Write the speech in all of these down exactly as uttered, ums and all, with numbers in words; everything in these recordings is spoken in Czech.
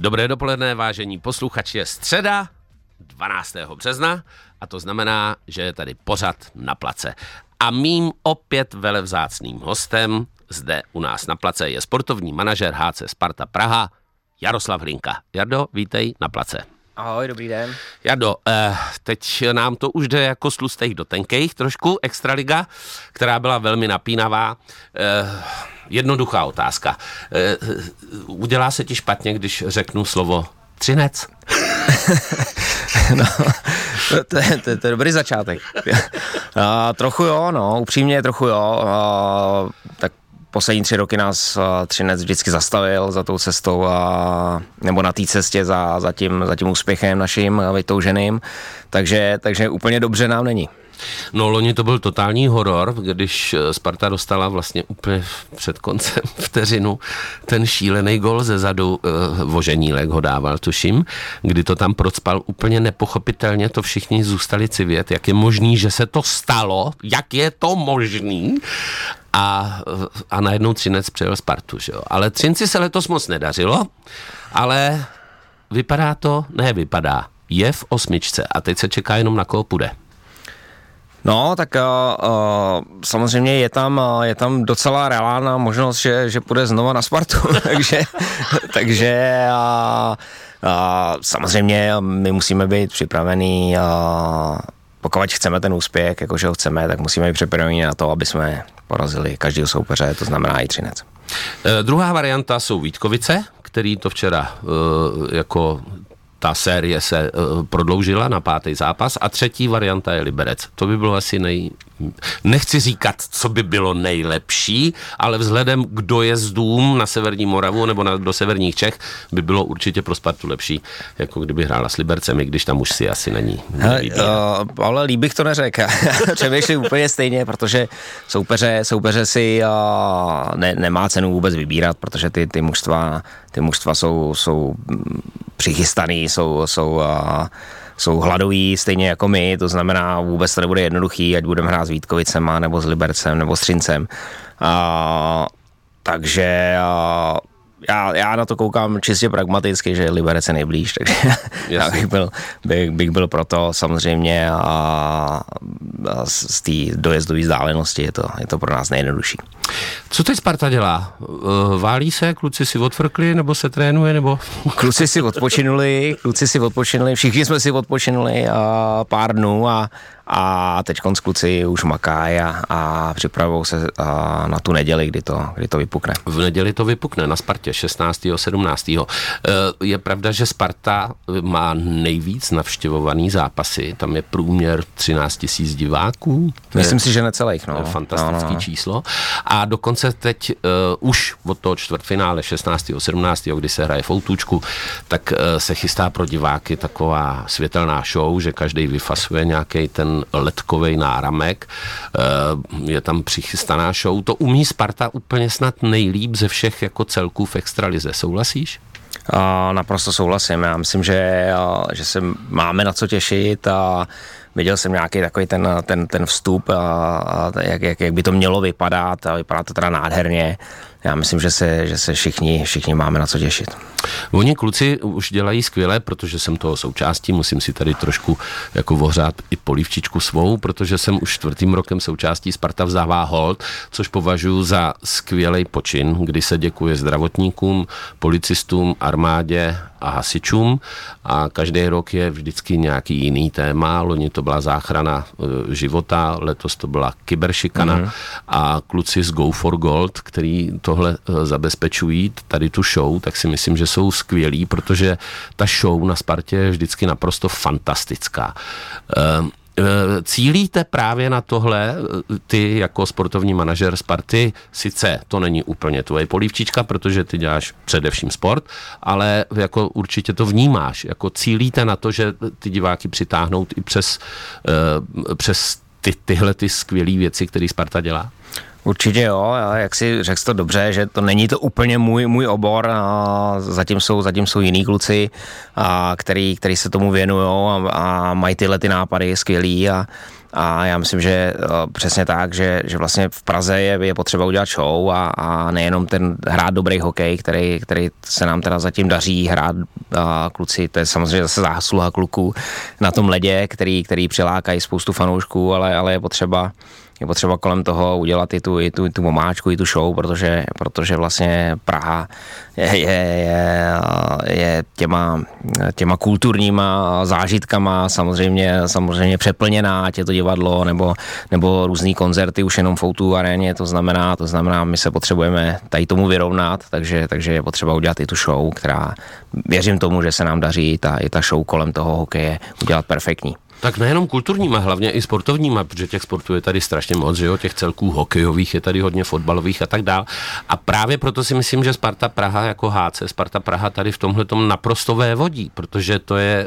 Dobré dopoledne, vážení posluchači, je středa dvanáctého března a to znamená, že je tady pořad Na place. A mým opět velevzácným hostem zde u nás na place je sportovní manažer H C Sparta Praha Jaroslav Hlinka. Jardo, vítej Na place. Ahoj, dobrý den. Jardo, eh, teď nám to už jde jako z tlustých do tenkejch trošku, Extraliga, která byla velmi napínavá. Eh, jednoduchá otázka. Eh, udělá se ti špatně, když řeknu slovo Třinec? No, to, je, to, je, to je dobrý začátek. A, trochu jo, no, upřímně trochu jo. A, tak poslední tři roky nás Třinec vždycky zastavil za tou cestou, a, nebo na té cestě za, za, tím, za tím úspěchem naším vytouženým, takže, takže úplně dobře nám není. No, loni to byl totální horor, když Sparta dostala vlastně úplně před koncem vteřinu ten šílený gol ze zadu, eh, Voženílek ho dával, tuším, kdy to tam procpal úplně nepochopitelně, to všichni zůstali civět, jak je možný, že se to stalo, jak je to možný. A, a najednou Třinec přejel Spartu, že jo. Ale Třinci se letos moc nedařilo, ale vypadá to, ne vypadá, je v osmičce a teď se čeká jenom na koho půjde. No, tak uh, uh, samozřejmě je tam, uh, je tam docela reálná možnost, že, že půjde znova na Spartu, takže, takže uh, uh, samozřejmě my musíme být připravení, uh, pokud chceme ten úspěch, jakože ho chceme, tak musíme být připraveni na to, aby jsme porazili každého soupeře, to znamená i Třinec. E, druhá varianta jsou Vítkovice, který to včera e, jako ta série se uh, prodloužila na pátý zápas a třetí varianta je Liberec. To by bylo asi nej... Nechci říkat, co by bylo nejlepší, ale vzhledem k dojezdům na severní Moravu nebo na, do severních Čech by bylo určitě pro Spartu lepší, jako kdyby hrála s Libercem, i když tam už si asi není. Hele, uh, ale líp bych to neřekl. Přemýšlím úplně stejně, protože soupeře, soupeře si uh, ne, nemá cenu vůbec vybírat, protože ty, ty mužstva, ty mužstva jsou, jsou přichystaný, jsou, jsou uh, jsou hladoví stejně jako my, to znamená vůbec to nebude jednoduchý, ať budeme hrát s Vítkovicema, nebo s Libercem, nebo s Třincem. Uh, takže uh, já, já na to koukám čistě pragmaticky, že Liberec je nejblíž, takže já bych byl, bych, bych byl proto samozřejmě a, a z té dojezdové vzdálenosti je to, je to pro nás nejjednodušší. Co teď Sparta dělá? Válí se, kluci si odfrkli, nebo se trénuje, nebo? Kluci si odpočinuli, kluci si odpočinuli, všichni jsme si odpočinuli a pár dnů a, a teď konc kluci už makají a, a připravují se a, na tu neděli, kdy to, kdy to vypukne. V neděli to vypukne na Spartě šestnáctého sedmnáctého Je pravda, že Sparta má nejvíc navštěvovaný zápasy, tam je průměr třináct tisíc diváků. Myslím si, že necelých, no. Fantastický no, no. číslo. A dokonce teď uh, už od toho čtvrtfinále šestnáctého sedmnáctého kdy se hraje v Outůčku, tak uh, se chystá pro diváky taková světelná show, že každý vyfasuje nějaký ten ledkovej náramek. Uh, je tam přichystaná show. To umí Sparta úplně snad nejlíp ze všech jako celků v extralize. Souhlasíš? Uh, naprosto souhlasím. Já myslím, že, uh, že se máme na co těšit a viděl jsem nějaký takový ten, ten, ten vstup, a, a jak, jak, jak by to mělo vypadat a vypadá to teda nádherně. Já myslím, že se, že se všichni, všichni máme na co těšit. Oni kluci už dělají skvěle, protože jsem toho součástí, musím si tady trošku jako ohřát i polívčičku svou, protože jsem už čtvrtým rokem součástí Sparta vzdává hold, což považuji za skvělej počin, kdy se děkuje zdravotníkům, policistům, armádě a hasičům a každý rok je vždycky nějaký jiný téma. Loni to byla záchrana e, života, letos to byla kyberšikana mm-hmm. a kluci z Go for Gold, který tohle e, zabezpečují, tady tu show, tak si myslím, že jsou skvělí, protože ta show na Spartě je vždycky naprosto fantastická. E, Cílíte právě na tohle, ty jako sportovní manažer Sparty, sice to není úplně tvoje polívčička, protože ty děláš především sport, ale jako určitě to vnímáš, jako cílíte na to, že ty diváky přitáhnout i přes, přes ty, tyhle ty skvělé věci, které Sparta dělá? Určitě jo, jak si řekl to dobře, že to není to úplně můj, můj obor, a zatím jsou, zatím jsou jiný kluci, a který, který se tomu věnujou a, a mají tyhle ty nápady skvělý a, A já myslím, že přesně tak, že, že vlastně v Praze je, je potřeba udělat show a, a nejenom ten hrát dobrý hokej, který, který se nám teda zatím daří hrát a kluci, to je samozřejmě zase zásluha kluků na tom ledě, který, který přilákají spoustu fanoušků, ale, ale je potřeba je potřeba kolem toho udělat i tu, i tu, i tu omáčku, i tu show, protože, protože vlastně Praha je, je, je, je těma, těma kulturníma zážitkama samozřejmě, samozřejmě přeplněná, ať je to divadlo nebo, nebo různý koncerty už jenom v ó dva aréně, to znamená, to znamená, my se potřebujeme tady tomu vyrovnat, takže, takže je potřeba udělat i tu show, která věřím tomu, že se nám daří ta, i ta show kolem toho hokeje udělat perfektní. Tak nejenom kulturníma, hlavně i sportovníma, protože těch sportů je tady strašně moc, že jo, těch celků hokejových je tady hodně, fotbalových a tak dál. A právě proto si myslím, že Sparta Praha jako há cé, Sparta Praha tady v tomhletom naprosto vévodí, protože to je,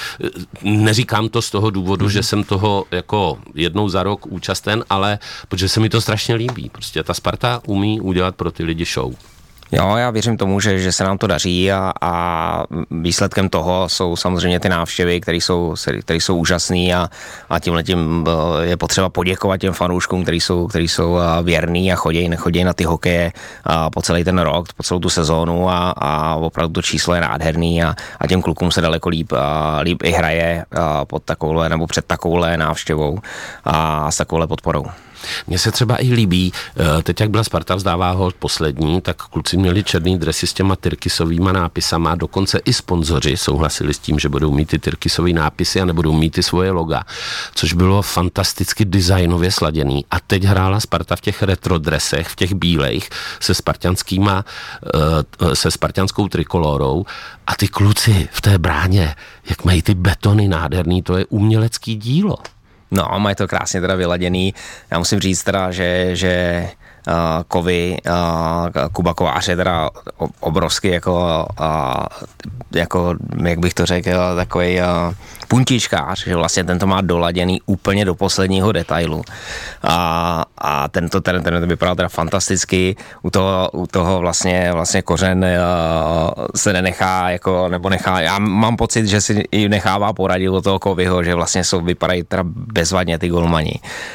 neříkám to z toho důvodu, mm. že jsem toho jako jednou za rok účasten, ale protože se mi to strašně líbí. Prostě ta Sparta umí udělat pro ty lidi show. Jo, já věřím tomu, že, že se nám to daří a, a výsledkem toho jsou samozřejmě ty návštěvy, které jsou, které jsou úžasné a, a tímhletím je potřeba poděkovat těm fanouškům, který jsou, který jsou věrní a chodí, nechodí na ty hokeje po celý ten rok, po celou tu sezónu a, a opravdu to číslo je nádherný a, a těm klukům se daleko líp, líp i hraje pod takovouhle nebo před takovouhle návštěvou a s takovouhle podporou. Mně se třeba i líbí, teď jak byla Sparta vzdává hold poslední, tak kluci měli černý dresy s těma tyrkysovýma nápisama, dokonce i sponzoři souhlasili s tím, že budou mít ty tyrkysový nápisy a nebudou mít ty svoje loga, což bylo fantasticky designově sladěný. A teď hrála Sparta v těch retro dresech, v těch bílejch, se spartanskýma, se spartanskou trikolórou a ty kluci v té bráně, jak mají ty betony nádherný, to je umělecký dílo. No, mají to krásně teda vyladěný. Já musím říct teda, že, že uh, Kovy, uh, Kuba Kovář je teda obrovský jako, uh, jako, jak bych to řekl, takový uh, puntičkář, že vlastně tento má doladěný úplně do posledního detailu. A, a tento ten, ten vypadal teda fantasticky. U toho, u toho vlastně, vlastně Kořen uh, se nenechá, jako, nebo nechá, já mám pocit, že si i nechává poradit od toho Kovyho, že vlastně jsou, vypadají teda bezvadně ty golmani.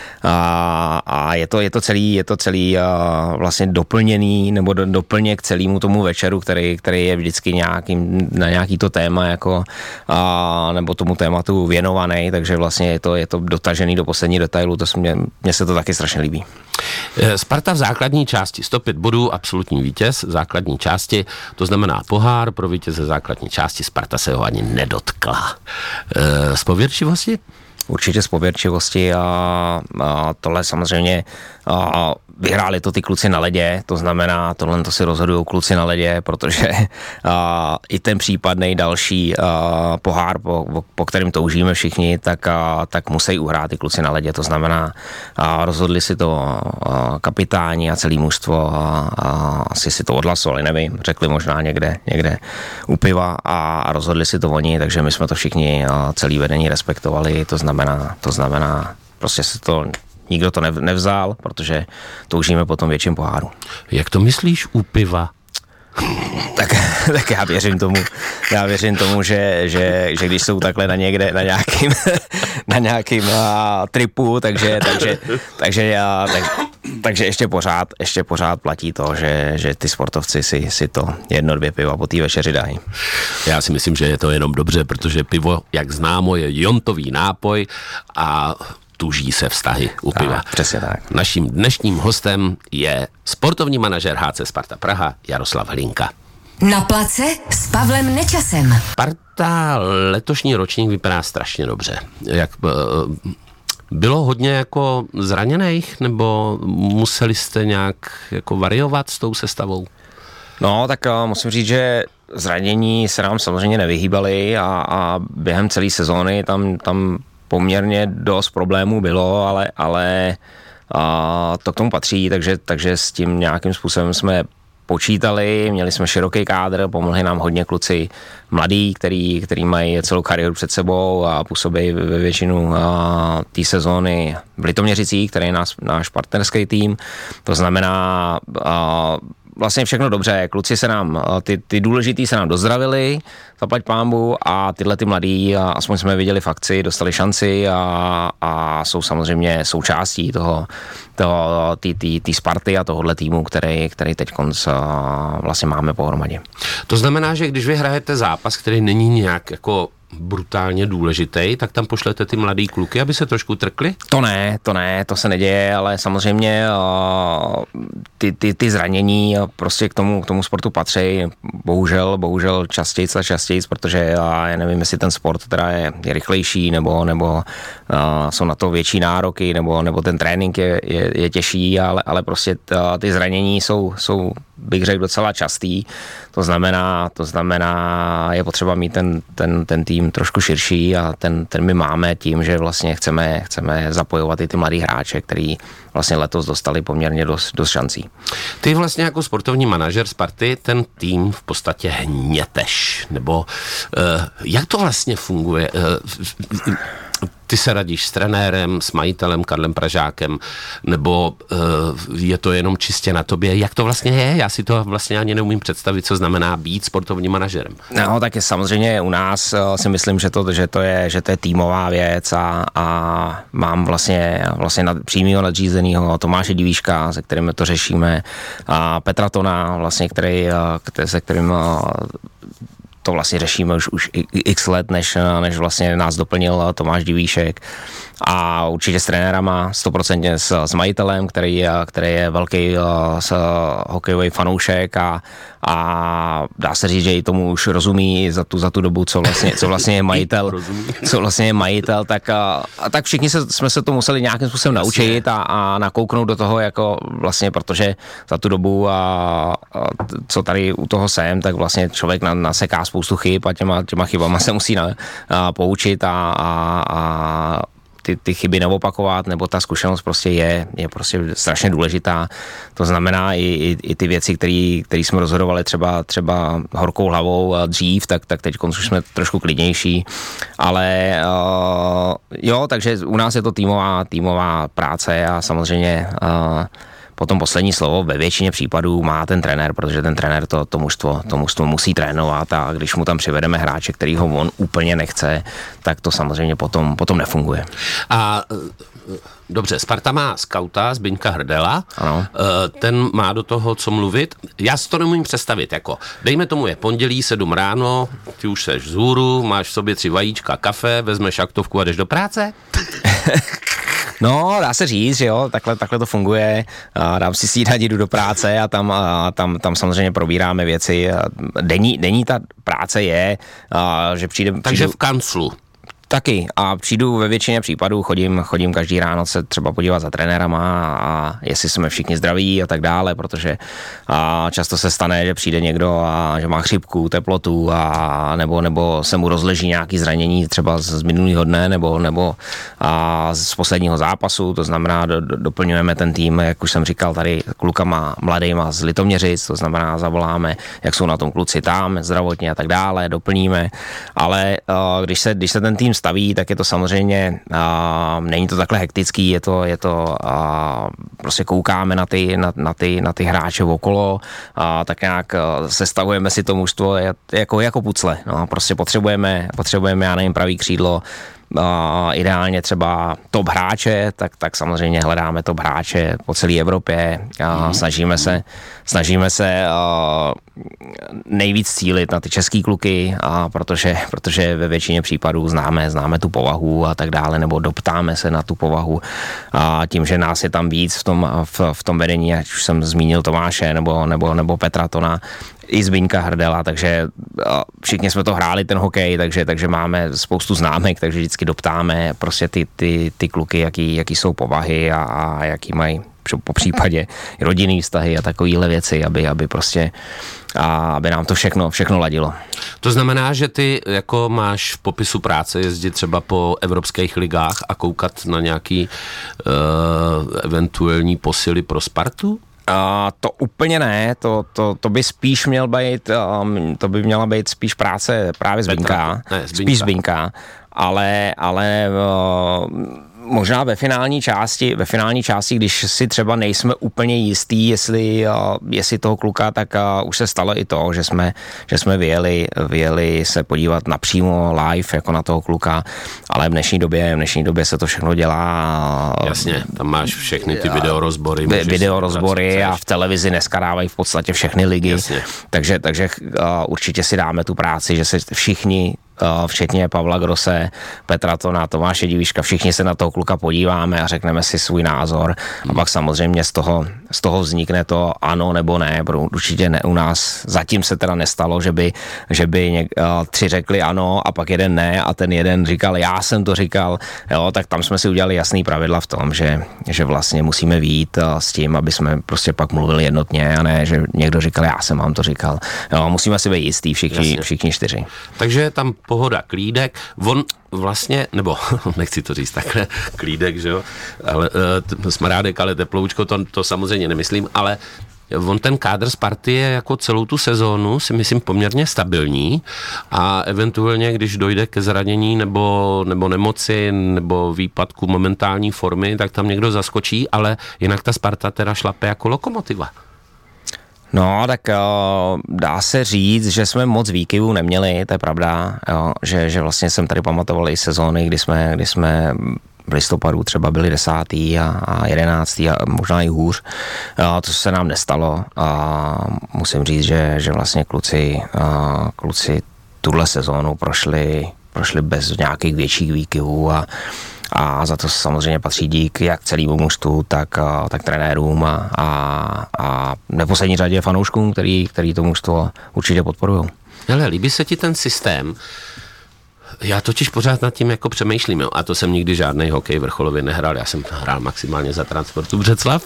A, a je to, je to celý, je to celý uh, vlastně doplněný, nebo do, doplněk celému tomu večeru, který, který je vždycky nějakým, na nějaký to téma, jako, uh, nebo tomu tématu věnovaný, takže vlastně je to, je to dotažený do poslední detailu, to mě, mně se to taky strašně líbí. Sparta v základní části sto pět bodů, absolutní vítěz v základní části, to znamená pohár pro vítěze základní části, Sparta se ho ani nedotkla. E, z pověrčivosti? Určitě z pověrčivosti a, a tohle samozřejmě a vyhráli to ty kluci na ledě, to znamená, tohle to si rozhodují kluci na ledě, protože a, i ten případnej další a, pohár, po, po kterým toužíme všichni, tak, a, tak musí uhrát ty kluci na ledě, to znamená, a rozhodli si to a, kapitáni a celý mužstvo a, a asi si to odhlasovali, nevím, řekli možná někde, někde u piva a, a rozhodli si to oni, takže my jsme to všichni a, celý vedení respektovali, to znamená, to znamená, prostě se to nikdo to nevzal, protože toužíme po tom větším poháru. Jak to myslíš u piva? Tak, tak já věřím tomu, já věřím tomu, že, že, že když jsou takhle na někde, na nějakým, na nějakým a, tripu, takže, takže, takže, já, tak, takže ještě pořád, ještě pořád platí to, že, že ty sportovci si, si to jedno, dvě piva po té večeři dají. Já si myslím, že je to jenom dobře, protože pivo, jak známo, je jontový nápoj a tuží se vztahy u piva. Tak, přesně tak. Naším dnešním hostem je sportovní manažer há cé Sparta Praha Jaroslav Hlinka. Na place s Pavlem Nečasem. Sparta letošní ročník vypadá strašně dobře. Jak, bylo hodně jako zraněných, nebo museli jste nějak jako variovat s tou sestavou? No, tak uh, musím říct, že zranění se nám samozřejmě nevyhýbaly a, a během celé sezóny tam, tam poměrně dost problémů bylo, ale, ale a to k tomu patří, takže, takže s tím nějakým způsobem jsme počítali, měli jsme široký kádr, pomohli nám hodně kluci mladí, který, který mají celou kariéru před sebou a působí ve většinu té sezóny v Litoměřicích, který je náš, náš partnerský tým. To znamená, a, vlastně všechno dobře, kluci se nám, ty, ty důležitý se nám dozdravili, zaplať pánbu a tyhle ty mladí, a aspoň jsme viděli v akci, dostali šanci a, a jsou samozřejmě součástí toho, toho té Sparty a tohohle týmu, který, který teď konc vlastně máme pohromadě. To znamená, že když vy hrajete zápas, který není nějak jako brutálně důležitý, tak tam pošlete ty mladý kluky, aby se trošku trkli? To ne, to ne, to se neděje, ale samozřejmě ty, ty, ty zranění prostě k tomu, k tomu sportu patří, bohužel, bohužel častěji a častěji, protože já nevím, jestli ten sport teda je, je rychlejší, nebo, nebo jsou na to větší nároky, nebo, nebo ten trénink je, je, je těžší, ale, ale prostě ty zranění jsou, jsou bych řekl docela častý, to znamená, to znamená, je potřeba mít ten, ten, ten tým trošku širší a ten, ten my máme tím, že vlastně chceme, chceme zapojovat i ty mladý hráče, který vlastně letos dostali poměrně dost, dost šancí. Ty vlastně jako sportovní manažer Sparty ten tým v podstatě hněteš, nebo uh, jak to vlastně funguje? Uh, Ty se radíš s trenérem, s majitelem Karlem Pražákem, nebo uh, je to jenom čistě na tobě? Jak to vlastně je? Já si to vlastně ani neumím představit, co znamená být sportovním manažerem. No, tak je samozřejmě u nás uh, si myslím, že to, že to je, že to je týmová věc a, a mám vlastně, vlastně nad, přímýho nadřízenýho Tomáše Divíška, se kterým to řešíme, a Petra Tona, vlastně, který, uh, se kterým uh, to vlastně řešíme už, už x let, než, než vlastně nás doplnil Tomáš Divíšek. A určitě s trenérama, stoprocentně s, s majitelem, který, který je velký s, hokejový fanoušek a, a dá se říct, že i tomu už rozumí za tu, za tu dobu, co vlastně, co vlastně je majitel, co vlastně je majitel, tak, a, a tak všichni se, jsme se to museli nějakým způsobem naučit a, a nakouknout do toho, jako vlastně, protože za tu dobu, a, a, co tady u toho jsem, tak vlastně člověk na, naseká spoustu chyb a těma, těma chybama se musí na, a, poučit a, a, a Ty, ty chyby neopakovat, nebo ta zkušenost prostě je, je prostě strašně důležitá. To znamená i, i, i ty věci, které jsme rozhodovali třeba, třeba horkou hlavou dřív, tak, tak teď už jsme trošku klidnější. Ale uh, jo, takže u nás je to týmová, týmová práce a samozřejmě uh, potom poslední slovo ve většině případů má ten trenér, protože ten trenér to, to, mužstvo, to mužstvo musí trénovat a když mu tam přivedeme hráče, který ho on úplně nechce, tak to samozřejmě potom, potom nefunguje. A dobře, Sparta má skauta Zbyňka Hrdela, ano. Ten má do toho co mluvit. Já si to nemůžu představit, jako dejme tomu je pondělí, sedm ráno, ty už seš vzhůru, máš v sobě tři vajíčka, kafe, vezmeš aktovku a jdeš do práce? No, dá se říct, že jo, takhle, takhle to funguje. Dám si snídat, jdu do práce a tam, a tam, tam samozřejmě probíráme věci. Denní, denní ta práce je, že přijde... Takže přijdu, v kanclu. Taky a přijdu ve většině případů, chodím, chodím každý ráno se třeba podívat za trenérama a jestli jsme všichni zdraví a tak dále, protože a často se stane, že přijde někdo a že má chřipku, teplotu a nebo, nebo se mu rozleží nějaký zranění třeba z, z minulého dne nebo, nebo a z posledního zápasu, to znamená do, do, doplňujeme ten tým, jak už jsem říkal tady klukama mladejma z Litoměřic, to znamená zavoláme, jak jsou na tom kluci tam, zdravotně a tak dále, doplníme, ale a, když se, když se ten tým staví, tak je to samozřejmě, a, není to takhle hektický, je to, je to a, prostě koukáme na ty, na, na ty, na ty hráče okolo, a tak nějak sestavujeme si to mužstvo jako, jako pucle, no, prostě potřebujeme, potřebujeme, já nevím, pravý křídlo, Uh, ideálně třeba top hráče, tak, tak samozřejmě hledáme top hráče po celé Evropě a mm. snažíme se, snažíme se uh, nejvíc cílit na ty český kluky, a protože, protože ve většině případů známe, známe tu povahu a tak dále, nebo doptáme se na tu povahu a tím, že nás je tam víc v tom, v, v tom vedení, ať už jsem zmínil Tomáše nebo, nebo, nebo Petra Tona, i Zbyňka Hrdela, takže všichni jsme to hráli ten hokej, takže, takže máme spoustu známek, takže vždycky doptáme prostě ty, ty, ty kluky, jaký, jaký jsou povahy a, a jaký mají po případě rodinný vztahy a takovéhle věci, aby, aby prostě a aby nám to všechno, všechno ladilo. To znamená, že ty jako máš v popisu práce jezdit třeba po evropských ligách a koukat na nějaký uh, eventuální posily pro Spartu? Uh, to úplně ne, to, to, to by spíš měl být, um, to by měla být spíš práce právě Zbyňka, ne, Zbyňka. spíš Zbyňka, ale, ale uh, možná ve finální části, ve finální části, když si třeba nejsme úplně jistý, jestli, jestli toho kluka, tak už se stalo i to, že jsme, že jsme vyjeli, vyjeli se podívat napřímo live jako na toho kluka, ale v dnešní době, v dnešní době se to všechno dělá. Jasně, tam máš všechny ty videorozbory. Videorozbory a v televizi dneska dávají v podstatě všechny ligy. Jasně. Takže, takže určitě si dáme tu práci, že se všichni, včetně Pavla Grosse, Petra Tona, Tomáše Divíška, všichni se na toho kluka podíváme a řekneme si svůj názor. Hmm. A pak samozřejmě z toho, z toho vznikne to ano nebo ne. Určitě ne, u nás zatím se teda nestalo, že by, že by něk, tři řekli ano a pak jeden ne a ten jeden říkal, já jsem to říkal, jo, tak tam jsme si udělali jasný pravidla v tom, že, že vlastně musíme vyjít s tím, aby jsme prostě pak mluvili jednotně a ne, že někdo říkal, já jsem vám to říkal. Jo, musíme si být jistý všichni, všichni čtyři. Takže tam pohoda, klídek, on vlastně, nebo nechci to říct takhle, klídek, že jo, ale uh, smrádek, ale teploučko, to, to samozřejmě nemyslím, ale on ten kádr Sparty je jako celou tu sezónu, si myslím, poměrně stabilní a eventuálně, když dojde ke zranění nebo, nebo nemoci nebo výpadku momentální formy, tak tam někdo zaskočí, ale jinak ta Sparta teda šlape jako lokomotiva. No, tak uh, dá se říct, že jsme moc výkyvů neměli, to je pravda, jo, že, že vlastně jsem tady pamatoval i sezóny, kdy jsme, kdy jsme v listopadu třeba byli desátý a, a jedenáctý a možná i hůř. Jo, to se nám nestalo a musím říct, že, že vlastně kluci, uh, kluci tuhle sezónu prošli, prošli bez nějakých větších výkyvů a a za to samozřejmě patří dík jak celému mužstvu, tak, tak trenérům a, a, a v neposlední řadě fanouškům, který, který to mužstvo určitě podporují. Hele, líbí se ti ten systém? Já totiž pořád nad tím jako přemýšlím, jo, a to jsem nikdy žádný hokej vrcholově nehrál, já jsem hrál maximálně za Transportu Břeclav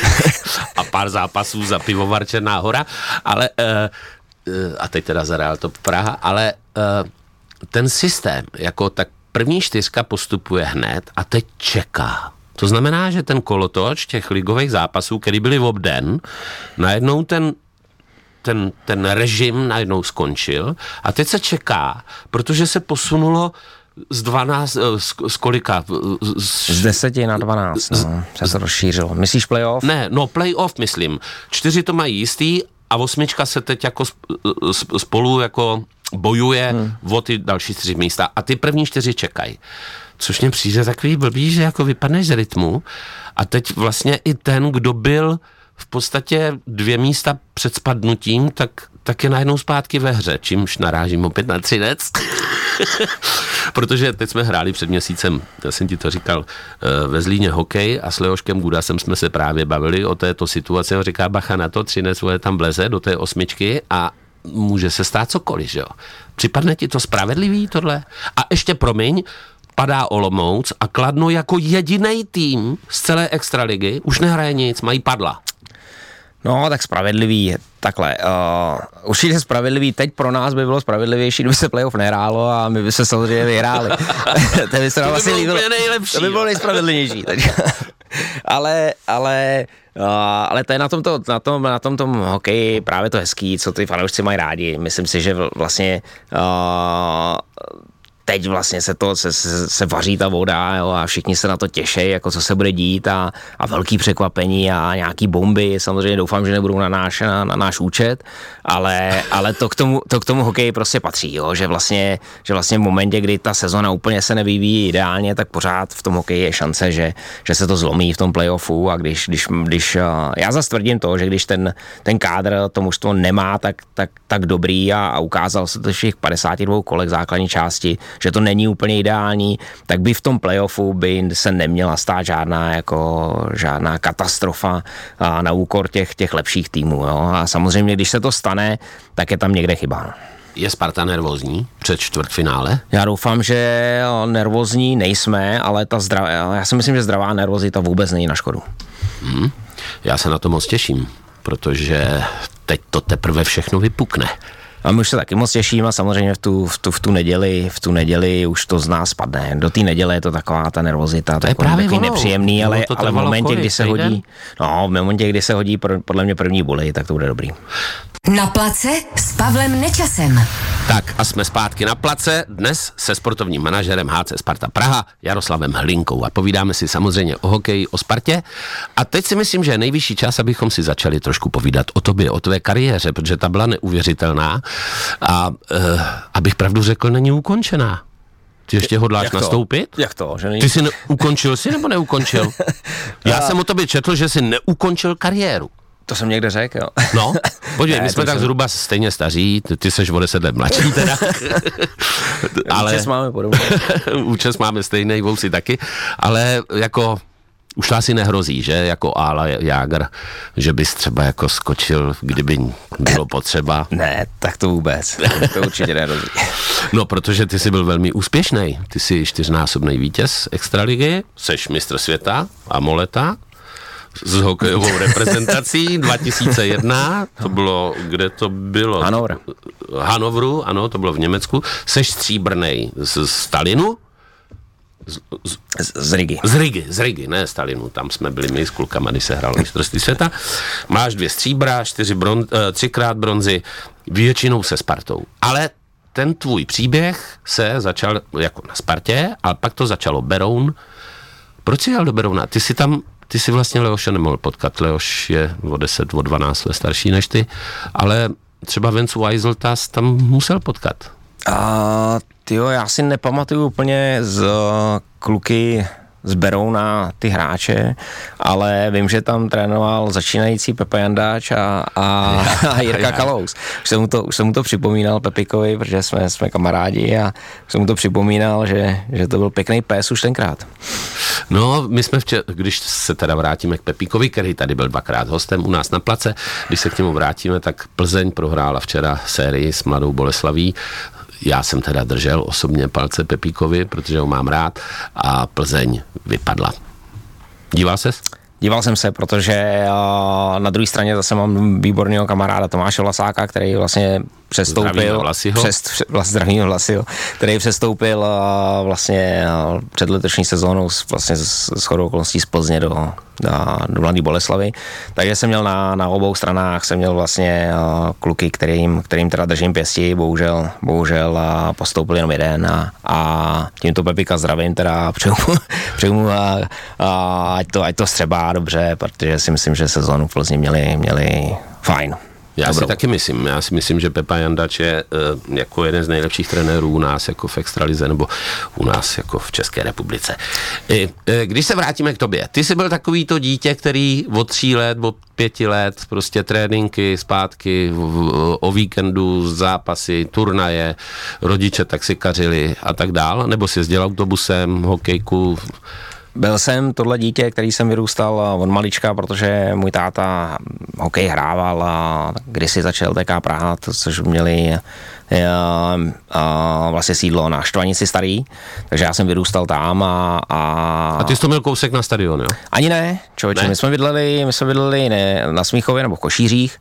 a pár zápasů za Pivovar Černá Hora, ale uh, uh, a teď teda za Real Top Praha, ale uh, ten systém, jako tak první čtyřka postupuje hned a teď čeká. To znamená, že ten kolotoč těch ligových zápasů, který byly v obden, najednou ten, ten, ten režim najednou skončil a teď se čeká, protože se posunulo z dvanáct, z, z kolika? Z, z deseti na dvanáct, no, se to rozšířilo. Myslíš playoff? Ne, no playoff myslím. Čtyři to mají jistý a osmička se teď jako spolu jako bojuje hmm. o ty další čtyři místa a ty první čtyři čekají. Což mě přijde takový blbý, že jako vypadneš z rytmu a teď vlastně i ten, kdo byl v podstatě dvě místa před spadnutím, tak, tak je najednou zpátky ve hře, čímž narážím opět na Třinec. Protože teď jsme hráli před měsícem, já jsem ti to říkal, ve Zlíně hokej a s Leoškem Gudasem jsme se právě bavili o této situaci. On říká, bacha na to, Třinec vole tam vleze do té osmičky a může se stát cokoliv, že jo. Připadne ti to spravedlivý tohle? A ještě promiň, padá Olomouc a Kladno jako jediný tým z celé extraligy už nehraje nic, mají padla. No, tak spravedlivý, takhle, uh, určitě spravedlivý, teď pro nás by bylo spravedlivější, kdyby se playoff nehrálo a my by se samozřejmě vyhráli. to by se nám asi líbilo, nejlepší, to by bylo nejspravedlivější. ale, ale, uh, ale to je na tomto, na tom, na tom tom hokeji právě to hezký, co ty fanoušci mají rádi. Myslím si, že vlastně uh, teď vlastně se to, se, se, se vaří ta voda, jo, a všichni se na to těší, jako co se bude dít a, a velký překvapení a nějaký bomby, samozřejmě doufám, že nebudou na náš, na, na náš účet, ale, ale to, k tomu, to k tomu hokeji prostě patří, jo, že vlastně, že vlastně v momentě, kdy ta sezona úplně se nevyvíjí ideálně, tak pořád v tom hokeji je šance, že, že se to zlomí v tom playoffu a když, když, když já zas tvrdím to, že když ten, ten kádr to mužstvo nemá tak, tak, tak dobrý a, a ukázal se to všech padesáti dvou kolek základní části, že to není úplně ideální, tak by v tom playoffu by se neměla stát žádná jako žádná katastrofa a na úkor těch, těch lepších týmů. Jo? A samozřejmě, když se to stane, tak je tam někde chyba. Je Sparta nervózní před čtvrtfinále? Já doufám, že nervózní nejsme, ale ta zdravá, já si myslím, že zdravá nervozita vůbec není na škodu. Hmm. Já se na to moc těším, protože teď to teprve všechno vypukne. A my už se taky moc těšíme a samozřejmě v tu, v tu, v tu neděli, v tu neděli už to z nás spadne. Do té neděle je to taková ta nervozita, to je právě takový nepříjemný, ale, ale v momentě, kdy se hodí, no, v momentě, kdy se hodí podle mě první bulej, tak to bude dobrý. Na place s Pavlem Nečasem. Tak a jsme zpátky na place, dnes se sportovním manažerem H C Sparta Praha Jaroslavem Hlinkou a povídáme si samozřejmě o hokeji, o Spartě a teď si myslím, že je nejvyšší čas, abychom si začali trošku povídat o tobě, o tvé kariéře, protože ta byla neuvěřitelná a uh, abych pravdu řekl, není ukončená. Ty ještě hodláš Jak nastoupit? Jak to? Že není... Ty jsi ne- ukončil jsi nebo neukončil? Já jsem o tobě četl, že jsi neukončil kariéru. To jsem někde řekl, jo. No, podívej, Ne, my jsme to tak jsem- zhruba stejně staří, ty, ty seš o deset let mladší teda. ale Účes máme podobně. účes máme stejný, vousy taky, ale jako už to asi nehrozí, že, jako Ála Jágr, že bys třeba jako skočil, kdyby bylo potřeba. Ne, tak to vůbec. To určitě nerozumí. No, protože ty jsi byl velmi úspěšný. Ty jsi čtyřnásobný vítěz extraligy, seš mistr světa a moleta s hokejovou reprezentací dva tisíce jedna, to bylo, kde to bylo? Hannover. Hannoveru, ano, to bylo v Německu. Seš stříbrnej z Stalinu, Z, z Rigy. z Rigy, z Rigy, ne Stalinu, tam jsme byli my s klukama, když se hrálo mistrovství světa. Máš dvě stříbra, čtyři bron, třikrát bronzy, většinou se Spartou. Ale ten tvůj příběh se začal jako na Spartě, ale pak to začalo Beroun. Proč jsi jel do Berouna? Ty jsi tam, ty jsi vlastně Leoše nemohl potkat. Leoš je o deset, o dvanáct let starší než ty, ale třeba Vencu Weiseltas tam musel potkat. A tyjo, já si nepamatuju úplně z kluky z Berouna ty hráče, ale vím, že tam trénoval začínající Pepa Jandáč a, a, a Jirka Kalous. Už jsem, mu to, už jsem mu to připomínal Pepikovi, protože jsme, jsme kamarádi a už jsem mu to připomínal, že, že to byl pěkný pes už tenkrát. No, my jsme včera, když se teda vrátíme k Pepíkovi, který tady byl dvakrát hostem u nás na place, když se k němu vrátíme, tak Plzeň prohrála včera sérii s Mladou Boleslaví. Já jsem teda držel osobně palce Pepíkovi, protože ho mám rád a Plzeň vypadla. Díval ses? Díval jsem se, protože na druhé straně zase mám výborného kamaráda Tomáše Vlasáka, který vlastně přestoupil, Zdravíme Vlasiho. přes, vlastně zdravíme Vlasiho, který přestoupil vlastně před letošní sezónou vlastně s shodou okolností z Plzně do, do, do Mladé Boleslavy. Takže jsem měl na, na obou stranách, jsem měl vlastně kluky, kterým, kterým teda držím pěsti, bohužel, bohužel postoupil jenom jeden a, a tímto Pepika zdravím, teda přeju, přeju mu a, a ať, to, ať to střebá dobře, protože si myslím, že sezónu v Plzni měli, měli fajn. Já Dobrou. si taky myslím. Já si myslím, že Pepa Jandač je uh, jako jeden z nejlepších trenérů u nás jako v extralize nebo u nás jako v České republice. I, e, když se vrátíme k tobě, ty jsi byl takový to dítě, který od tří let, od pěti let, prostě tréninky, zpátky, v, v, o víkendu, zápasy, turnaje, rodiče taxikařili a tak dál, nebo jsi jezdil autobusem, hokejku. Byl jsem tohle dítě, který jsem vyrůstal od malička, protože můj táta hokej hrával a kdysi začal T K Praha, to, což měli a, a vlastně sídlo na Štvanici Starý, takže já jsem vyrůstal tam a... A, a ty jsi to měl kousek na stadion, jo? Ani ne, člověče, ne. my jsme bydleli, my jsme bydleli ne, na Smíchově nebo v Košířích,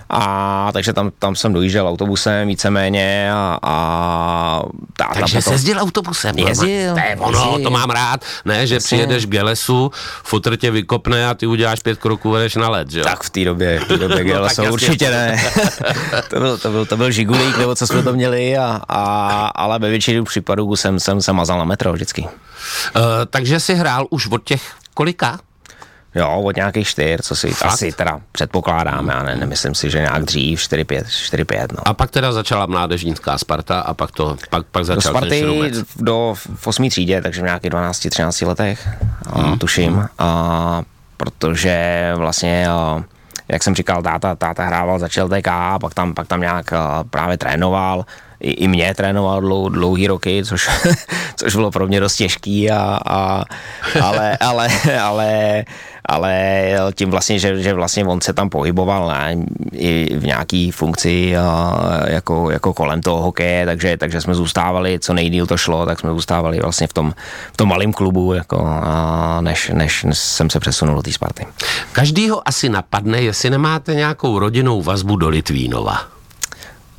a takže tam, tam jsem dojížděl autobusem víceméně a, a táta Takže potom... jsi jezdil autobusem. Jezdil, To je ono, jezdil. to mám rád. Ne, že Jasně. přijedeš k Gelesu, fotr tě vykopne a ty uděláš pět kroků, vedeš na led, že jo? Tak v té době, v té době No, no, tak jasně. určitě ne. to, byl, to, byl, to byl žigulík, nebo co jsme to měli, a, a, ale ve většině případů jsem, jsem se mazal na metro vždycky. Uh, takže jsi hrál už od těch kolika? Jo, od nějakých čtyř, co si Fakt? asi teda předpokládám, já ne, nemyslím si, že nějak dřív, čtyři pět, čtyři pět, no. A pak teda začala mládežnická Sparta a pak to, pak, pak začal do ten Sparty šrumec. do, v osmý třídě, takže v nějakých dvanácti třinácti letech, hmm. tuším, a, protože vlastně, a, jak jsem říkal, táta, táta hrával, začal T K, pak tam, pak tam nějak a, právě trénoval, I, i mě trénoval dlou, dlouhý roky, což, což bylo pro mě dost těžký, a, a, ale, ale, ale, ale tím vlastně, že, že vlastně on se tam pohyboval, ne, i v nějaký funkci a, jako, jako kolem toho hokeje, takže, takže jsme zůstávali, co nejdýl to šlo, tak jsme zůstávali vlastně v tom, v tom malém klubu, jako, a, než, než, než jsem se přesunul do té Sparty. Každýho asi napadne, jestli nemáte nějakou rodinnou vazbu do Litvínova.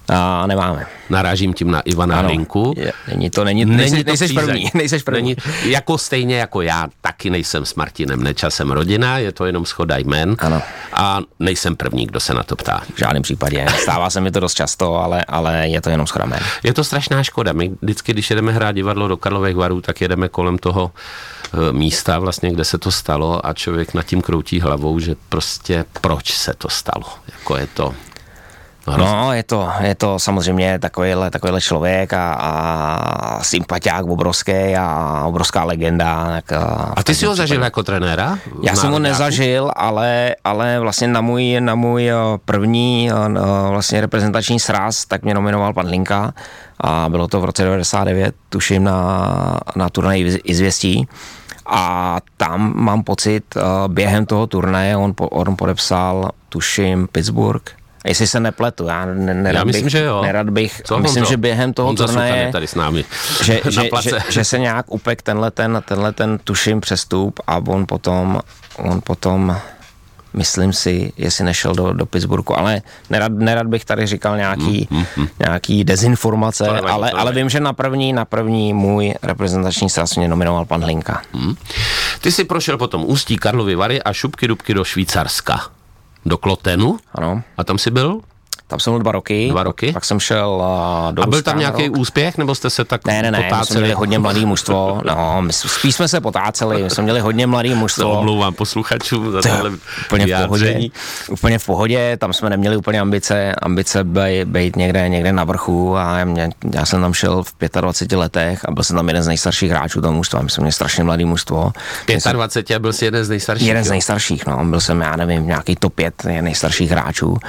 A nemáme. Narážím tím na Ivana Hlinku. Není to, není, není nejsi, to nejseš první. Nejseš první. Není, jako stejně jako já, taky nejsem s Martinem Nečasem rodina, je to jenom shoda jmen. Ano. A nejsem první, kdo se na to ptá. V žádném případě. Stává se mi to dost často, ale, ale je to jenom shoda jmen. Je to strašná škoda. My vždycky, když jedeme hrát divadlo do Karlových Varů, tak jedeme kolem toho místa, vlastně, kde se to stalo a člověk nad tím kroutí hlavou, že prostě proč se to stalo. Jako je to... No, je to, je to samozřejmě takovýhle, takovýhle člověk a, a sympatiák obrovský a obrovská legenda. Tak, a, a ty jsi ho zažil jako trenéra? Já jsem ho nezažil, ale, ale vlastně na můj, na můj první vlastně reprezentační sraz tak mě nominoval pan Hlinka a bylo to v roce devadesát devět, tuším na, na turnaji Izvěstí. A tam mám pocit, během toho turnaje on, on podepsal, tuším, Pittsburgh. Jestli se nepletu, já nerad já myslím, bych, že jo. nerad bych, Co myslím, že během toho turnaje, tady s námi že, že, že, že se nějak upek tenhle ten, tenhle ten tuším přestup a on potom, on potom, myslím si, jestli nešel do, do Pittsburghu, ale nerad, nerad bych tady říkal nějaký, mm, mm, mm. nějaký dezinformace, nevadí, ale, ale vím, že na první, na první můj reprezentační sraz mě nominoval pan Hlinka. Mm. Ty jsi prošel potom Ústí, Karlovy Vary a šupky dubky do Švýcarska. Do Klotenu. Ano. A tam jsi byl? Tam jsem byl dva roky. Dva roky? Pak jsem šel uh, do A byl Ruska tam nějaký rok. úspěch, nebo jste se tak ne, ne, ne, potáceli? my jsme měli hodně mladý mužstvo. No, my spíš jsme se potáceli, my jsme měli hodně mladý mužstvo. To omlouvám posluchačům za tohle úplně v pohodě. Úplně v pohodě, tam jsme neměli úplně ambice, ambice být někde, někde na vrchu a mě, já jsem tam šel v dvaceti pěti letech a byl jsem tam jeden z nejstarších hráčů toho mužstva. My jsme měli strašně mladý mužstvo. dvacet pět a byl jsi jeden z nejstarších? Jeden z nejstarších, no. Byl jsem, já nevím, nějaký top pět nejstarších hráčů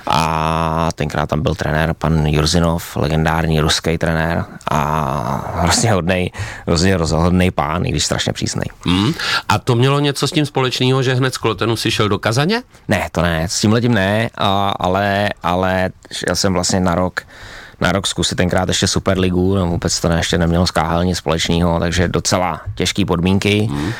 a tenkrát tam byl trenér pan Jurzinov, legendární ruský trenér a hrozně hodnej, hrozně rozhodnej pán, i když strašně přísnej. Mm. A to mělo něco s tím společného, že hned z Klotenu si šel do Kazaně? Ne, to ne, s tímhletím ne, a, ale, ale šel jsem vlastně na rok na rok zkusit tenkrát ještě Superligu, no vůbec to ne, ještě nemělo s K H L nic společného, takže docela těžké podmínky mm.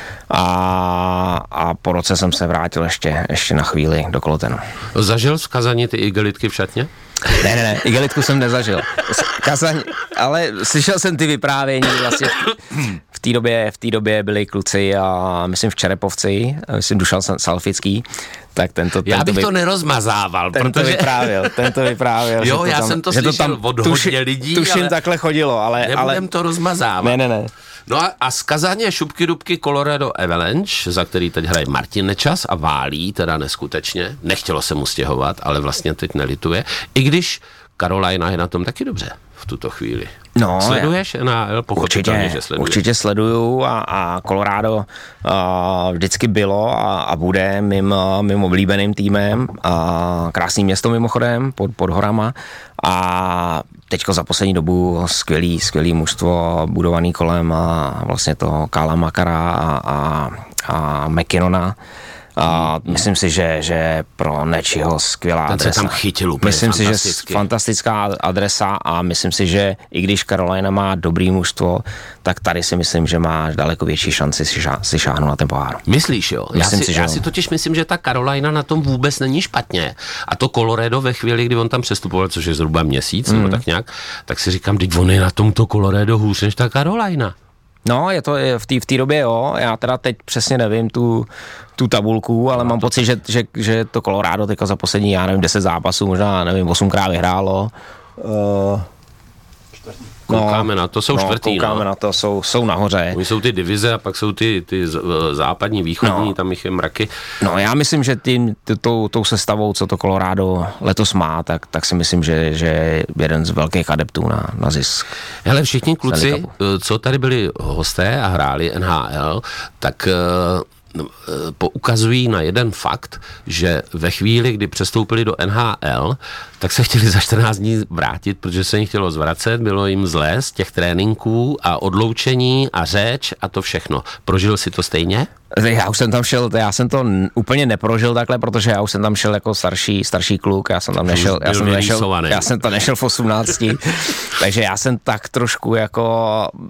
a, a po roce jsem se vrátil ještě, ještě na chvíli do Klotenu. Zažil v Kazani ty igelitky v šatně? Ne, ne, ne, igelitku jsem nezažil. Kazaň, ale slyšel jsem ty vyprávění, vlastně v té době, v té době byli kluci a myslím v Čerepovci, myslím Dušan Salfický, tak tento, já tento bych vy, to nerozmazával, tento protože... vyprávěl, tento vyprávěl. Jo, já to tam, jsem to že slyšel to tam, od tuši, hodně lidí, tuším, ale... takhle chodilo, ale... Nebudem ale, to rozmazávat. Ne, ne, ne. No a, a z Kazaně šupky dubky Colorado Avalanche, za který teď hraje Martin Nečas a válí, teda neskutečně. Nechtělo se mu stěhovat, ale vlastně teď nelituje. I když Carolina je na tom taky dobře v tuto chvíli. No, sleduješ N H L? Pochopitelně, určitě, že sleduješ. Určitě sleduju a, a Colorado uh, vždycky bylo a, a bude mým, mým oblíbeným týmem. Uh, krásný město mimochodem pod, pod horama a teďko za poslední dobu skvělý, skvělý mužstvo budovaný kolem a vlastně toho Kála Makara a, a, a McKinnona. A myslím si, že, že pro Nečiho skvělá Ten adresa. se tam chytil úplně Myslím si, že fantastická adresa a myslím si, že i když Carolina má dobrý mužstvo, tak tady si myslím, že má daleko větší šanci si, šá, si šáhnout na ten pohár. Myslíš, jo? Já, myslím si, si, že já si totiž myslím, že ta Carolina na tom vůbec není špatně. A to Colorado ve chvíli, kdy on tam přestupoval, což je zhruba měsíc, mm. nebo tak nějak, tak si říkám, teď on je na tomto Colorado hůř než ta Carolina. No, je to v té v té době, jo. Já teda teď přesně nevím tu, tu tabulku, ale no, mám to pocit, že, že, že to Colorado teďka za poslední, já nevím, deset zápasů, možná, nevím, osmkrát vyhrálo. Uh, koukáme no, na to, jsou no, čtvrtý. Koukáme no. na to, jsou, jsou nahoře. Oni jsou ty divize a pak jsou ty, ty západní, východní, no. Tam jich je mraky. No, já myslím, že tím, tou, tou sestavou, co to Colorado letos má, tak, tak si myslím, že, že je jeden z velkých adeptů na, na zisk. Hele, všichni kluci, co tady byli hosté a hráli N H L, tak poukazují na jeden fakt, že ve chvíli, kdy přestoupili do N H L, tak se chtěli za čtrnáct dní vrátit, protože se jim chtělo zvracet, bylo jim zlé z těch tréninků a odloučení a řeč a to všechno. Prožil si to stejně? Já už jsem tam šel, já jsem to úplně neprožil takhle, protože já už jsem tam šel jako starší, starší kluk, já jsem tam nešel, já jsem, nešel, já jsem tam nešel v osmnácti, takže já jsem tak trošku jako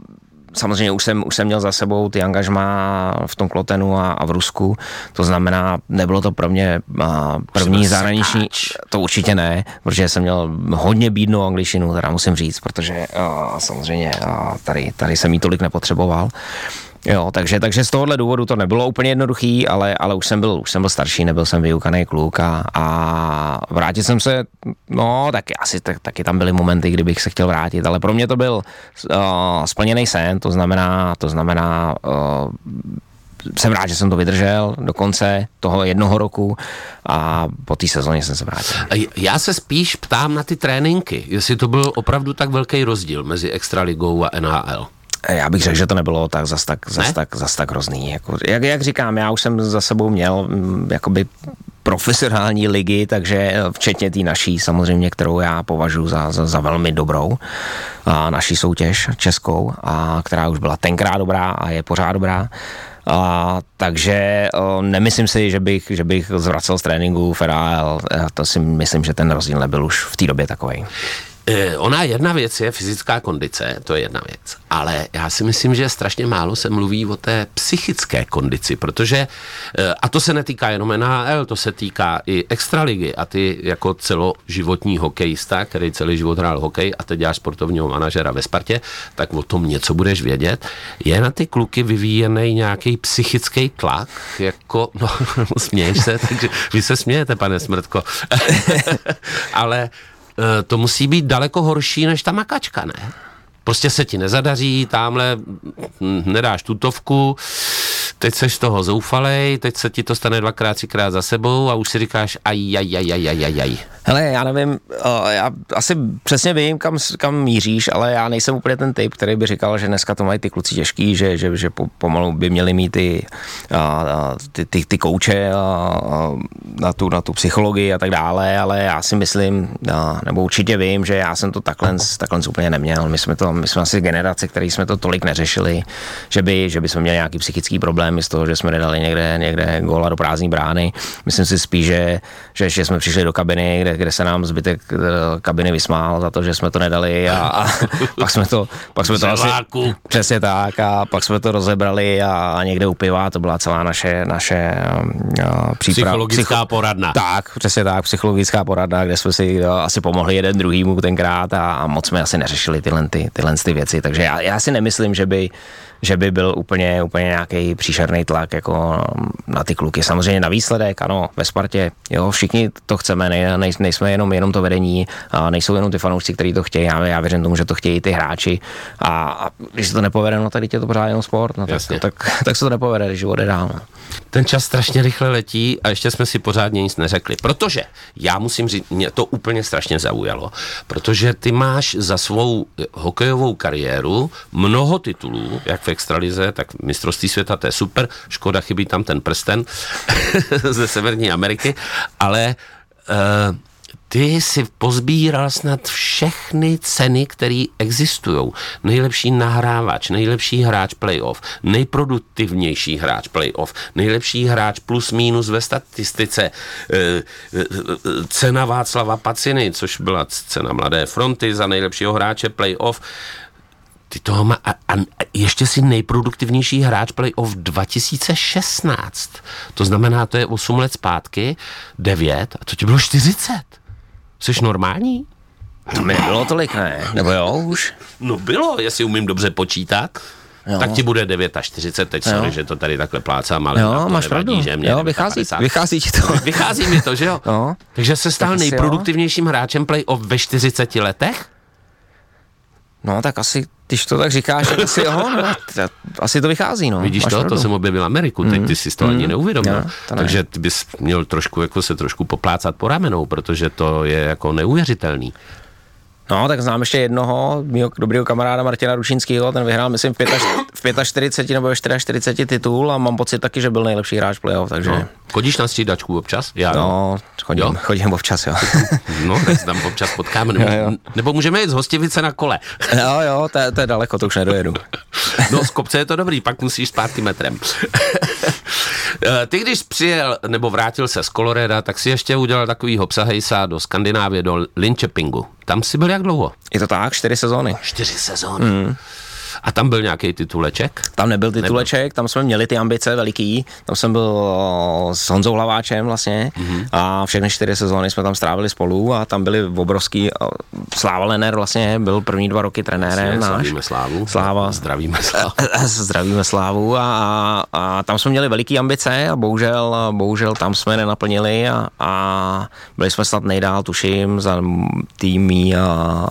samozřejmě už jsem, už jsem měl za sebou ty angažmá v tom Klotenu a, a v Rusku, to znamená, nebylo to pro mě a, první zahraniční, to určitě ne, protože jsem měl hodně bídnou angličtinu, teda musím říct, protože a, samozřejmě a, tady, tady jsem jí tolik nepotřeboval. Jo, takže, takže z tohohle důvodu to nebylo úplně jednoduchý, ale, ale už jsem byl, už jsem byl starší, nebyl jsem vyukaný kluk a, a vrátil jsem se, no taky asi tak, taky tam byly momenty, kdybych se chtěl vrátit, ale pro mě to byl uh, splněný sen, to znamená, to znamená uh, jsem rád, že jsem to vydržel do konce toho jednoho roku a po té sezóně jsem se vrátil. Já se spíš ptám na ty tréninky, jestli to byl opravdu tak velký rozdíl mezi Extraligou a N H L. Já bych řekl, že to nebylo tak zas tak, zas tak, zas tak hrozný. Jako, jak, jak říkám, já už jsem za sebou měl m, jakoby profesionální ligy, takže včetně té naší samozřejmě, kterou já považuji za, za, za velmi dobrou, a naší soutěž českou, a která už byla tenkrát dobrá a je pořád dobrá. A, takže o, nemyslím si, že bych, že bych zvracel z tréninku v N H L. To si myslím, že ten rozdíl nebyl už v té době takovej. Ona jedna věc je fyzická kondice, to je jedna věc, ale já si myslím, že strašně málo se mluví o té psychické kondici, protože, a to se netýká jenom N H L, to se týká i Extraligy a ty jako celoživotní hokejista, který celý život hrál hokej a teď děláš sportovního manažera ve Spartě, tak o tom něco budeš vědět. Je na ty kluky vyvíjený nějaký psychický tlak, jako, no směješ se, takže vy se smějete, pane Smrtko, ale to musí být daleko horší než ta makačka, ne? Prostě se ti nezadaří, tamhle nedáš tutovku, teď seš z toho zoufalej, teď se ti to stane dvakrát, třikrát za sebou a už si říkáš aj, aj, aj, aj, aj, aj, aj. Hele, já nevím, já asi přesně vím, kam, kam míříš, ale já nejsem úplně ten typ, který by říkal, že dneska to mají ty kluci těžký, že, že, že pomalu by měli mít ty, ty, ty, ty kouče na tu, na tu psychologii a tak dále, ale já si myslím, nebo určitě vím, že já jsem to takhle, takhle úplně neměl. My jsme to, my jsme asi generace, který jsme to tolik neřešili, že by, že by jsme měli nějaký psychický problémy z toho, že jsme nedali někde, někde góla do prázdné brány. Myslím si spíš, že, že, že jsme přišli do kabiny, kde, kde se nám zbytek kabiny vysmál za to, že jsme to nedali a, a pak jsme to, pak jsme to asi, přesně tak, a pak jsme to rozebrali a, a někde u piva, to byla celá naše, naše uh, příprava. Psychologická psycho- poradna. Tak, přesně tak, psychologická poradna, kde jsme si uh, asi pomohli jeden druhýmu tenkrát a, a moc jsme asi neřešili tyhle, ty, tyhle ty věci, takže já, já si nemyslím, že by že by byl úplně, úplně nějaký příšerný tlak jako na ty kluky. Samozřejmě na výsledek, ano, ve Spartě, jo, všichni to chceme, ne, ne, nejsme jenom, jenom to vedení, a nejsou jenom ty fanoušci, kteří to chtějí, já, já věřím tomu, že to chtějí ty hráči a, a když se to nepovede, no tady je to pořád jenom sport, no, tak, tak, tak se to nepovede, když život je dál. No. Ten čas strašně rychle letí a ještě jsme si pořádně nic neřekli, protože já musím říct, mě to úplně strašně zaujalo, protože ty máš za svou hokejovou kariéru mnoho titulů, jak v extralize, tak mistrovství světa, to je super, škoda, chybí tam ten prsten ze Severní Ameriky, ale uh, ty si pozbíral snad všechny ceny, které existují. Nejlepší nahrávač, nejlepší hráč playoff, nejproduktivnější hráč playoff, nejlepší hráč plus minus ve statistice, cena Václava Paciny, což byla cena Mladé fronty za nejlepšího hráče playoff. Ty toho má, a, a ještě si nejproduktivnější hráč playoff dva tisíce šestnáct. To znamená, to je osm let zpátky, devět, a to ti bylo čtyřicet. Jsi normální? To mi nebylo tolik, ne? Nebo jo, už? No bylo, jestli umím dobře počítat. Jo. Tak ti bude čtyřicet devět, teď sorry, jo. Že to tady takhle plácám, ale jo, to máš nevadí, pravdu. Že mě jo, vychází, vychází ti to. Vychází mi to, že jo? jo. Takže se stal tak nejproduktivnějším jo. hráčem playoff ve čtyřiceti letech? No tak asi, když to tak říkáš, tak asi jo, no, asi to vychází, no. Vidíš to, pravdu. To jsem objevil Ameriku, teď mm. ty si to mm. ani neuvědomil, ja, to takže ty bys měl trošku jako se trošku poplácat po ramenou, protože to je jako neuvěřitelný. No, tak znám ještě jednoho, mýho dobrýho kamaráda Martina Rušinského, ten vyhrál, myslím, v čtyřiceti pěti nebo ve čtyřiceti čtyři titul a mám pocit taky, že byl nejlepší hráč playoff, takže... No. Chodíš na střídačku občas? Já, no, chodím, jo? chodím občas, jo. No, tak tam občas potkáme, nebo, jo, jo. nebo můžeme jít z Hostivice na kole. Jo, jo, to, to je daleko, to už nedojedu. No, z kopce je to dobrý, pak musíš zpátky metrem. Ty, když přijel, nebo vrátil se z Colorada, tak si ještě udělal takovýho psahejsa do Skandinávie, do Linköpingu. Tam si byl jak dlouho? Je to tak, čtyři sezóny. Čtyři sezóny. Mm. A tam byl nějaký tituleček? Tam nebyl tituleček, nebyl. Tam jsme měli ty ambice veliký, tam jsem byl s Honzou Hlaváčem vlastně mm-hmm. a všechny čtyři sezóny jsme tam strávili spolu a tam byli obrovský, Sláva Lenner vlastně byl první dva roky trenérem náš. Zdravíme Slávu. Sláva. Zdravíme Slávu. Zdravíme Slávu a, a tam jsme měli veliký ambice a bohužel, bohužel tam jsme nenaplnili a, a byli jsme snad nejdál, tuším, za týmí a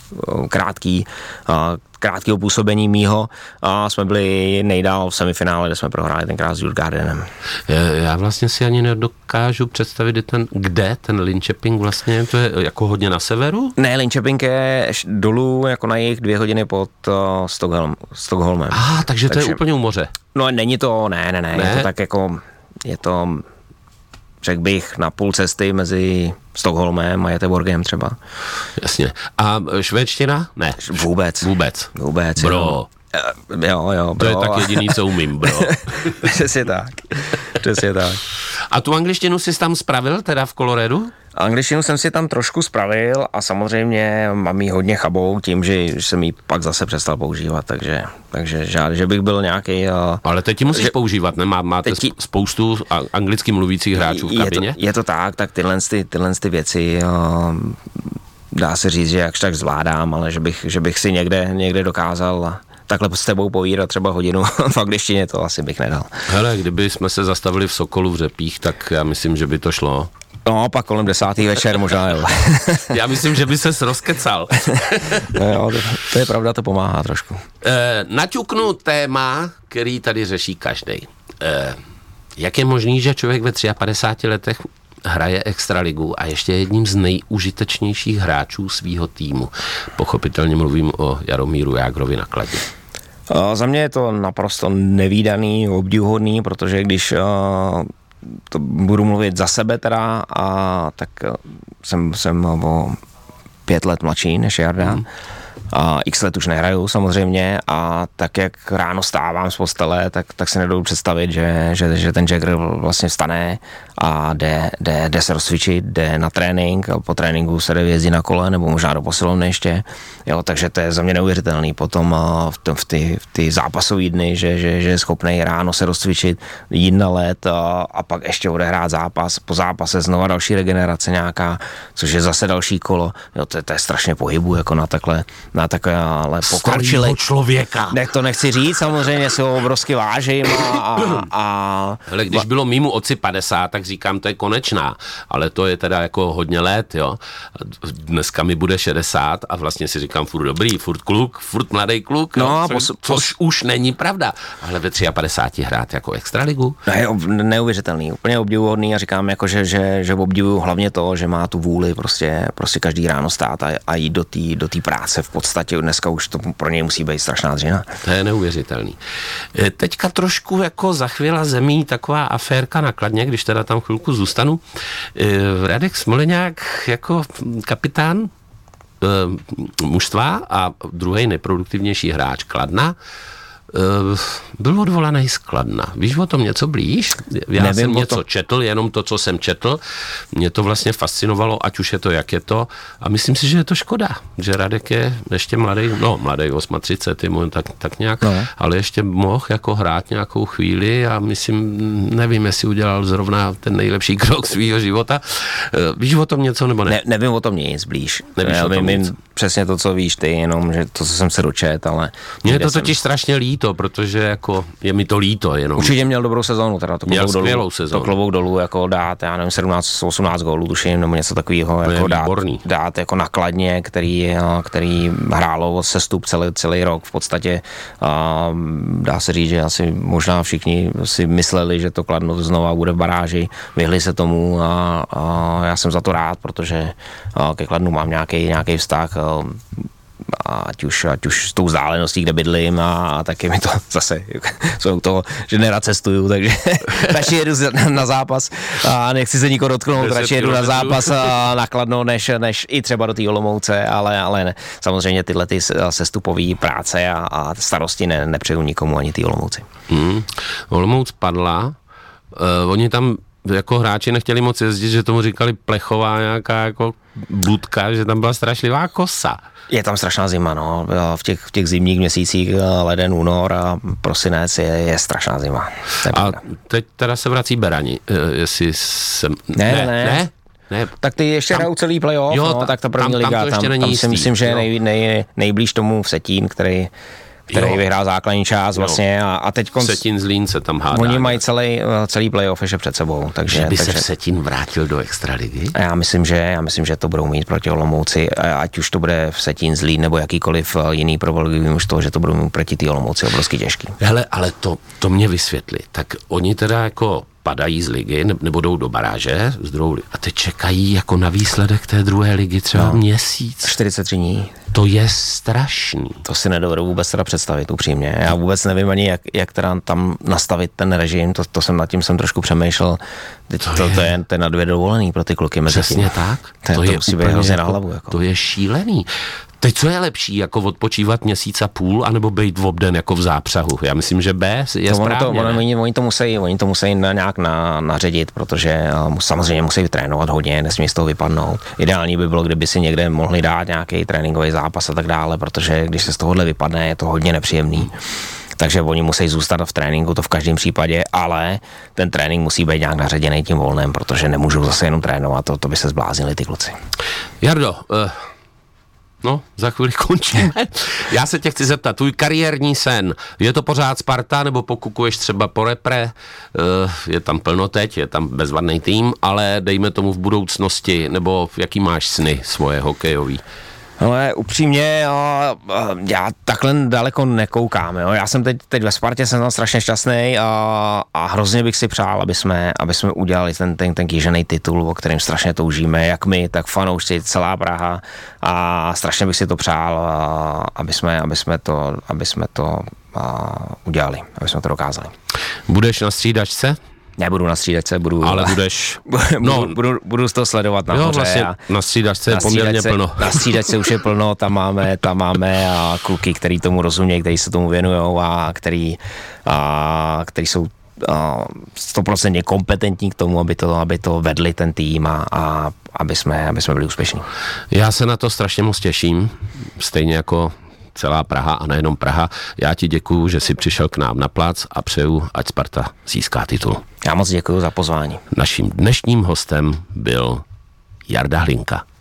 krátký a krátkého působení mýho a jsme byli nejdál v semifinále, kde jsme prohráli tenkrát s Djurgårdenem. Já vlastně si ani nedokážu představit, ten, kde ten Linköping vlastně, to je jako hodně na severu? Ne, Linköping je dolů jako na jich dvě hodiny pod uh, Stockholm, Stockholmem. Ah, takže, takže to je úplně u moře. No není to, ne, ne, ne, ne, je to tak jako, je to, řekl bych, na půl cesty mezi Stockholmem a Göteborgem třeba. Jasně. A švédština? Ne. Vůbec. Vůbec. Vůbec. Bro. Jo, jo, jo bro. To je tak jediný, co umím, bro. Přesně tak. Přesně tak. A tu angličtinu jsi tam spravil, teda v Coloradu? Angličtinu jsem si tam trošku spravil a samozřejmě mám jí hodně chabou tím, že jsem ji pak zase přestal používat, takže, takže žádný, že bych byl nějaký... Uh, Ale teď ji musíš že, používat, ne? Má, máte ti, spoustu anglicky mluvících hráčů v kabině? Je to, je to tak, tak tyhle, ty, tyhle ty věci... Uh, dá se říct, že jakž tak zvládám, ale že bych, že bych si někde, někde dokázal takhle s tebou povídat třeba hodinu v angličtině, to asi bych nedal. Hele, kdyby jsme se zastavili v Sokolu v Řepích, tak já myslím, že by to šlo. No, pak kolem desátý večer možná, jo. Já myslím, že by ses rozkecal. No jo, to, to je pravda, to pomáhá trošku. E, naťuknu téma, který tady řeší každej. E, jak je možný, že člověk ve padesát třech letech hraje extraligu a ještě jedním z nejužitečnějších hráčů svýho týmu? Pochopitelně mluvím o Jaromíru Jágrovi na Kladně. Uh, za mě je to naprosto nevídaný, obdivuhodný, protože když uh, to budu mluvit za sebe teda, a tak uh, jsem, jsem o pět let mladší než Jarda. Hmm. A x let už nehraju samozřejmě a tak jak ráno stávám z postele, tak, tak si nedovedu představit, že, že, že ten Jagger vlastně vstane a jde, jde, jde se rozcvičit, jde na trénink a po tréninku se jde jezdit na kole nebo možná do posilovny ještě. Jo, takže to je za mě neuvěřitelný. Potom v, t- v ty, v ty zápasové dny, že, že, že je schopný ráno se rozcvičit, jít na let a, a pak ještě odehrát zápas. Po zápase znova další regenerace nějaká, což je zase další kolo. Jo, to, to je strašně pohybu jako na takhle na takové ale pokročilé člověka. Ne, to nechci říct, samozřejmě si ho obrovsky vážím a, a, a... Hele, když bylo mýmu otci padesát, tak říkám, to je konečná, ale to je teda jako hodně let, jo. Dneska mi bude šedesát a vlastně si říkám, furt dobrý, furt kluk, furt mladý kluk, no, jo, což, což, což už není pravda. Ale ve padesáti třech hrát jako extraligu? Ne, neuvěřitelný, úplně obdivuhodný a říkám, jako, že, že, že obdivuju hlavně to, že má tu vůli prostě, prostě každý ráno stát a, a jít do té do té práce v podstatě. Dneska už to pro něj musí být strašná dřina. To je neuvěřitelný. Teďka trošku jako zachvěla zemí taková aférka na Kladně, když teda tam chvilku zůstanu. Radek Smoleňák jako kapitán mužstva a druhý nejproduktivnější hráč Kladna byl odvolaný z Kladna. Víš o tom něco blíž? Já Nevím jsem něco to. četl, jenom to, co jsem četl. Mě to vlastně fascinovalo, ať už je to, jak je to. A myslím si, že je to škoda, že Radek je ještě mladý, no mladý, třicet osm, tak, tak nějak, no. Ale ještě mohl jako hrát nějakou chvíli a myslím, nevím, jestli udělal zrovna ten nejlepší krok svýho života. Víš o tom něco, nebo ne? ne nevím o tom nic blíž. Nevíš Já o tom vím nic. Přesně to, co víš ty, jenom, že to, co jsem se dočet, ale... Mně je to totiž jsem... strašně líto, protože jako je mi to líto jenom. Určitě měl dobrou sezónu, teda to měl klobouk dolů, sezónu. To klobouk dolů, jako dát, já nevím, sedmnáct osmnáct gólů, tuším, nebo něco takového, jako dát, dát jako na Kladně, který, který hrálo od sestup celý, celý rok v podstatě. A dá se říct, že asi možná všichni si mysleli, že to Kladno znova bude v baráži, vyhli se tomu a, a já jsem za to rád, protože ke Kladnu mám nějaký nějaký vztah, ať už, ať už s tou vzdáleností, kde bydlím a, a taky mi to zase jsou toho, že nerad cestuju, takže radši jedu na zápas a nechci se nikoho dotknout, radši jedu na zápas a na Kladno, než, než i třeba do té Olomouce, ale, ale ne. Samozřejmě tyhle ty sestupové práce a, a starosti ne, nepřeju nikomu ani té Olomouci. Hmm. Olomouc padla, uh, oni tam jako hráči nechtěli moc jezdit, že tomu říkali plechová nějaká jako budka, že tam byla strašlivá kosa. Je tam strašná zima, no. V těch, v těch zimních měsících leden, únor a prosinec je, je strašná zima. A teď teda se vrací Berani, jestli jsem... Ne, ne, ne. ne? Ne. Tak ty ještě hrajou celý playoff, jo, no, tak ta první tam, liga, tam, tam, tam si myslím, že je nej, nej, nejblíž tomu Vsetín, který, který jo. vyhrál základní část vlastně a, a teď konc... Vsetín Zlín se tam hádá. Oni mají celý, celý playoff ještě před sebou. Takže, že by takže... se Vsetín vrátil do extraligy? A já myslím, že, já myslím, že to budou mít proti Olomouci, ať už to bude Vsetín Zlín nebo jakýkoliv jiný prvoligový už toho, že to budou mít proti té Olomouci obrovsky těžký. Hele, ale to, to mě vysvětli. Tak oni teda jako padají z ligy, nebo jdou do baráže z druhou a teď čekají jako na výsledek té druhé ligy třeba no, měsíc. čtyřicet tři dní. To je strašný. To si nedovedu vůbec teda představit upřímně. Já vůbec nevím ani, jak, jak teda tam nastavit ten režim, to, to jsem nad tím jsem trošku přemýšlel. Teď to, to, je, to, je, to je na dvě dovolený pro ty kluky mezi Přesně tím. tak. To, to, to je musí být hrozně na hlavu. Jako. To je šílený. Teď co je lepší, jako odpočívat měsíc a půl, anebo být v obden jako v zápřahu? Já myslím, že B je to správně. To, ono, oni, oni to musí, oni to musí na, nějak na, naředit, protože um, samozřejmě musí trénovat hodně, nesmí z toho vypadnout. Ideální by bylo, kdyby si někde mohli dát nějaký tréninkový zápas a tak dále, protože když se z tohohle vypadne, je to hodně nepříjemný. Takže oni musí zůstat v tréninku, to v každém případě, ale ten trénink musí být nějak naředěný tím volnem, protože nemůžou zase jenom trénovat, to, to by se zbláznili ty kluci. Jardo, uh... No, za chvíli končíme. Já se tě chci zeptat, tvůj kariérní sen, je to pořád Sparta, nebo pokukuješ třeba po repre, je tam plno teď, je tam bezvadný tým, ale dejme tomu v budoucnosti, nebo jaký máš sny svoje hokejový? Ale upřímně, jo, já takhle daleko nekoukám. Jo. Já jsem teď, teď ve Spartě, jsem tam strašně šťastný a, a hrozně bych si přál, aby jsme, aby jsme udělali ten, ten, ten kýžený titul, o kterém strašně toužíme, jak my, tak fanoušci, celá Praha a strašně bych si to přál, aby jsme, aby jsme to, aby jsme to udělali, aby jsme to dokázali. Budeš na střídačce? Nebudu na střídačce, budu... Ale budeš... no, budu, budu, budu to sledovat nahoře. Jo, vlastně a na střídačce je poměrně plno. Na střídačce už je plno, tam máme, tam máme a kluky, který tomu rozumějí, který se tomu věnujou a který, a, který jsou sto procent kompetentní k tomu, aby to, aby to vedli ten tým a, a aby, jsme, aby jsme byli úspěšní. Já se na to strašně moc těším, stejně jako celá Praha a nejenom Praha. Já ti děkuju, že jsi přišel k nám na plac a přeju, ať Sparta získá titul. Já moc děkuju za pozvání. Naším dnešním hostem byl Jarda Hlinka.